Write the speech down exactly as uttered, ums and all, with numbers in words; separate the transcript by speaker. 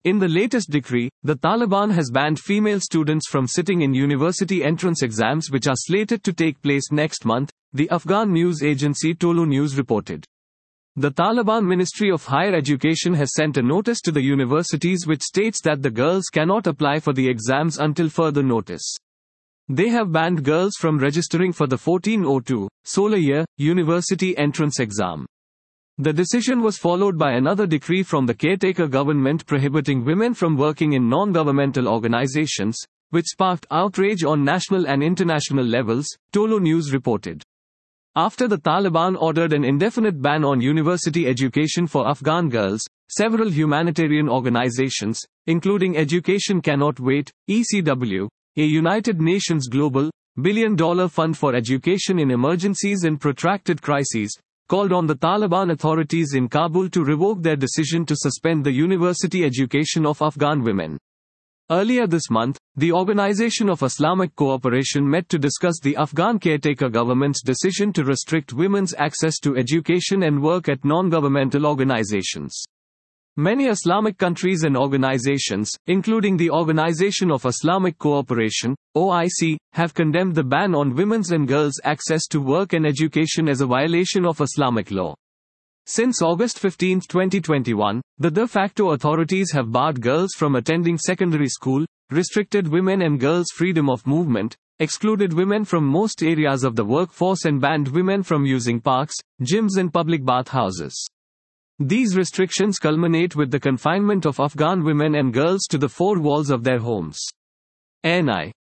Speaker 1: In the latest decree, the Taliban has banned female students from sitting in university entrance exams which are slated to take place next month, the Afghan news agency Tolu News reported. The Taliban Ministry of Higher Education has sent a notice to the universities which states that the girls cannot apply for the exams until further notice. They have banned girls from registering for the fourteen oh two solar year university entrance exam. The decision was followed by another decree from the caretaker government prohibiting women from working in non-governmental organizations, which sparked outrage on national and international levels, Tolu News reported. After the Taliban ordered an indefinite ban on university education for Afghan girls, several humanitarian organizations, including Education Cannot Wait, E C W, a United Nations global, billion-dollar fund for education in emergencies and protracted crises, called on the Taliban authorities in Kabul to revoke their decision to suspend the university education of Afghan women. Earlier this month, the Organization of Islamic Cooperation met to discuss the Afghan caretaker government's decision to restrict women's access to education and work at non-governmental organizations. Many Islamic countries and organizations, including the Organization of Islamic Cooperation, O I C, have condemned the ban on women's and girls' access to work and education as a violation of Islamic law. Since August fifteenth twenty twenty-one, the de facto authorities have barred girls from attending secondary school, restricted women and girls' freedom of movement, excluded women from most areas of the workforce and banned women from using parks, gyms and public bathhouses. These restrictions culminate with the confinement of Afghan women and girls to the four walls of their homes. N I